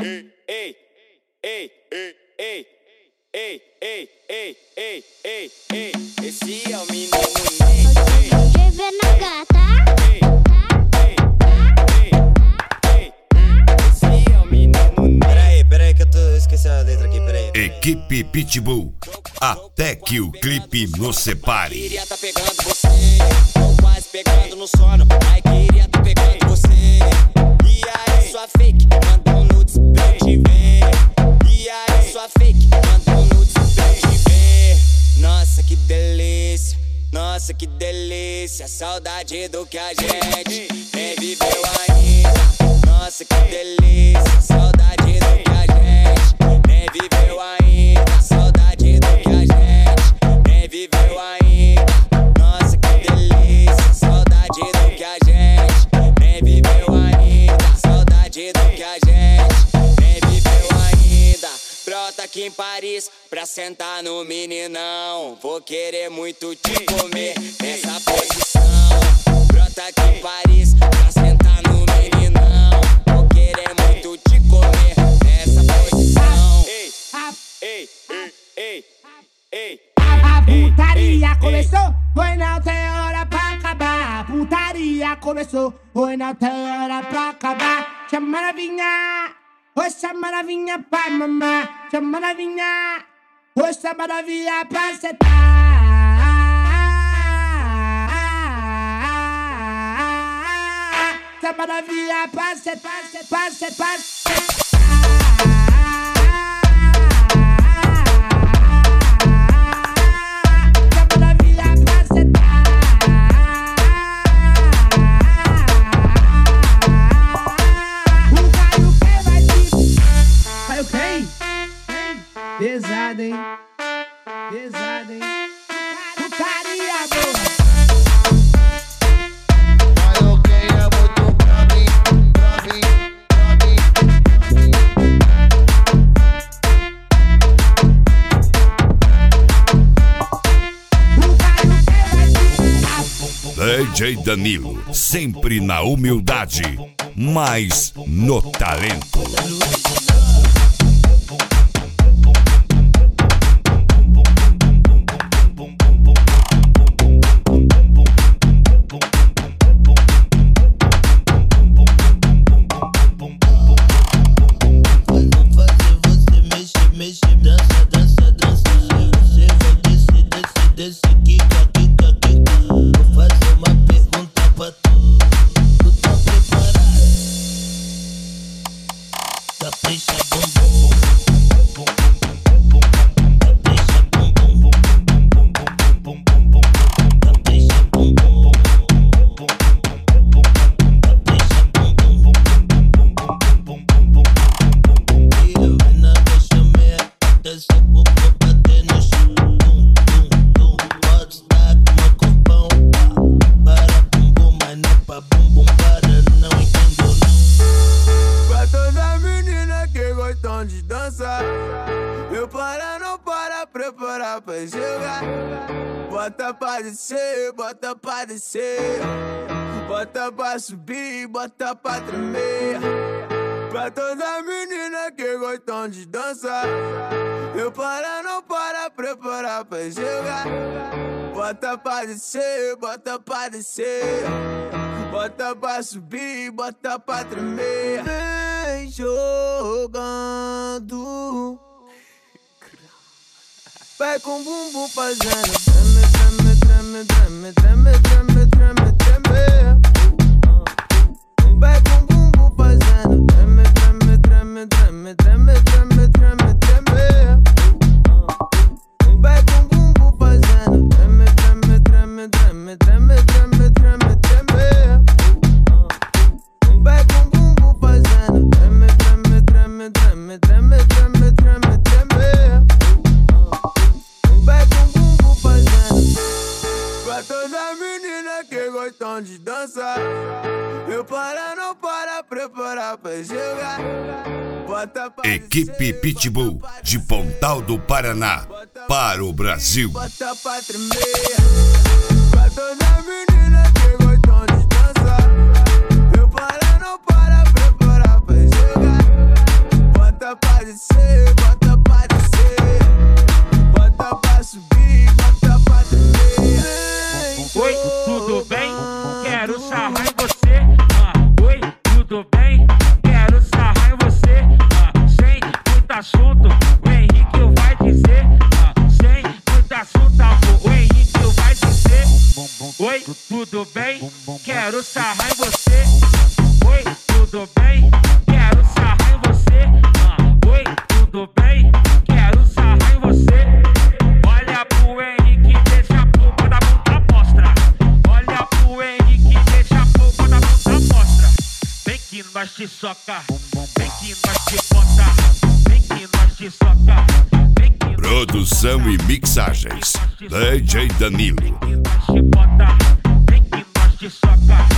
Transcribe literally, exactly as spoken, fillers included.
ei, ei, ei, ei, ei, ei, ei, ei, ei, ei, esse é o menino Ney. Bebê na gata. Ei, ei, ei, ei, esse é o menino Ney. Peraí, peraí que eu tô esquecendo a letra aqui, peraí. Equipe Pitbull, até que o clipe nos separe. Queria tá pegando você, tô quase pegando no sono. Ai, queria tá pegando você. E aí, sua fake, manda um nudes pra eu te ver. E aí, sua fake, manda um nudes pra eu te ver. Nossa, que delícia, nossa, que delícia. Saudade do que a gente nem viveu ainda. Nossa, que delícia, saudade do que a gente nem viveu ainda. Saudade do que a gente nem viveu ainda. Nossa, que delícia, saudade do que a gente nem viveu ainda. Saudade do que a gente nem viveu ainda. Brota aqui em Paris pra sentar no meninão. Vou querer muito te comer nessa posição. Brota aqui em Paris pra sentar no meninão. Vou querer muito te comer nessa posição. Ei, ei, ei, ei, ei. A putaria começou, foi não tem hora pra acabar. A putaria começou, foi não tem hora pra acabar. Chama novinha, oi chama novinha pra mamar. Chama novinha, oi chama novinha pra sentar. Chama novinha pra sentar, pra sentar, pra sentar. Pesado, hein? Pesado, hein? Putaria boa. Vai o que é muito pra mim, pra mim, D J Danilo, sempre na humildade, mas no talento. Meu para não para, preparar pra jogar. Bota pra descer, bota pra descer. Bota pra subir, bota pra tremer. Pra toda menina que gostam de dançar. Meu para não para, preparar pra jogar. Bota pra descer, bota pra descer. Bota pra subir, bota pra tremer. Vem jogando. Vai com o bumbum fazendo treme, treme, treme, treme, treme, treme, treme. Vai com o bumbum fazendo treme, treme, treme, treme, treme, treme, treme, treme. Vai com o bumbum fazendo treme, treme, treme, treme, treme, treme, treme, treme. Vai com o bumbum fazendo treme, treme, treme, treme, treme, treme, treme, treme. Vai com o bumbum fazendo. Pra toda menina que gostam de dançar. Eu para, não para, preparar pra jogar. Bota pra Equipe Pitbull, de Pontal do Paraná, para o Brasil. Bota pra tremer. Pra toda menina que gostam de dançar. Eu para, não para, preparar pra jogar. bota pra descer, bota pra descer. Bota pra subir, bota pra descer. Oi, tudo bem? Quero sarrar em você. Ah, oi, tudo bem? Quero sarrar em você. Ah, sem muito assunto, o Henrique vai dizer. Ah, sem muito assunto, amor, o Henrique vai dizer. Oi, tudo bem? Quero sarrar em você. Oi, tudo bem? Quero sarrar em você. Ah, oi, tudo bem? Quero sarrar em você. Olha pro Henrique, deixa a polpa da bunda mostra. Olha pro Henrique, deixa a polpa da bunda mostra. Vem que nós te soca, vem que nós te bota, vem que nós te soca, vem que nós Produção e mixagens D J Danilo. Vem que nós te bota, vem que nós te soca.